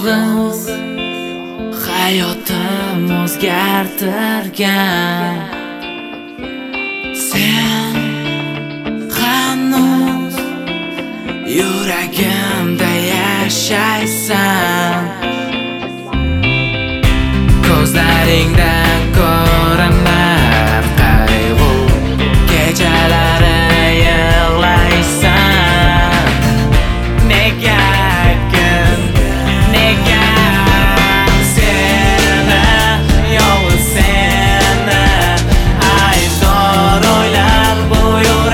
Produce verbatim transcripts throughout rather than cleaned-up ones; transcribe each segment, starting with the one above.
yolg'iz hayotim o'zgartirgan sen hanuz yuragimda yashaysan. Ko'zlaringdan ko'raman qayg'u, kechalari yig'laysan. Negakim, nega seni, yolg'iz seni aybdor o'ylar bu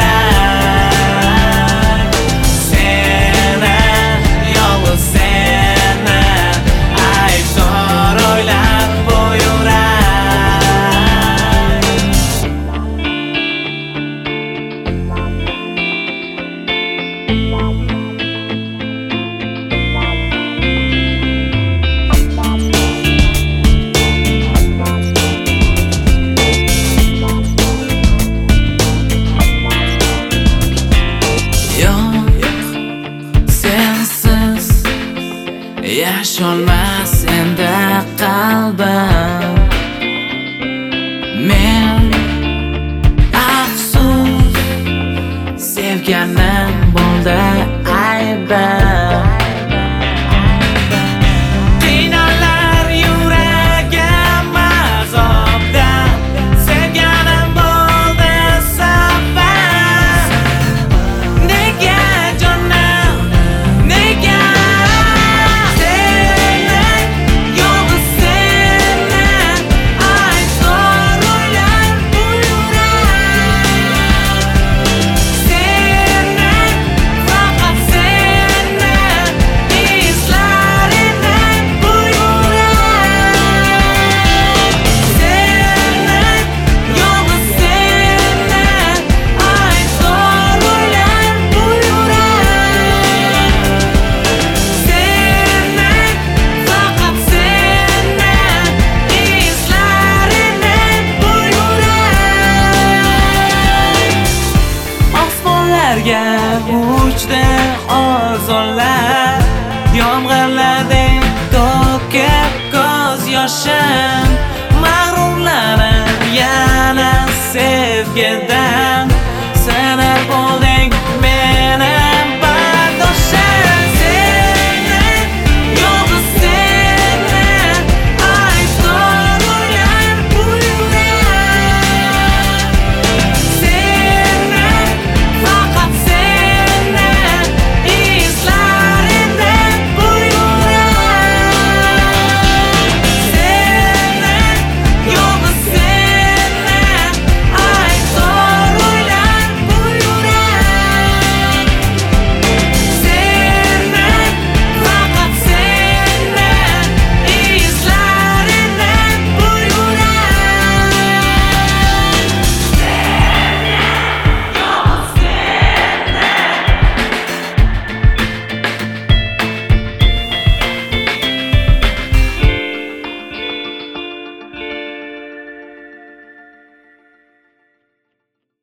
yurak. Seni, yolg'iz seni aybdor o'ylar bu yurak. Yasholmas endi qalbim, men afsus sevganim bo'ldi aybim. Qiynalar yuragim azobdan, sevganim bo'ldi sabab. Nega jonim, nega uchdi orzunlar, yomg'irlardek to'kib ko'z yoshim. Mag'rurlarim yana sevgidan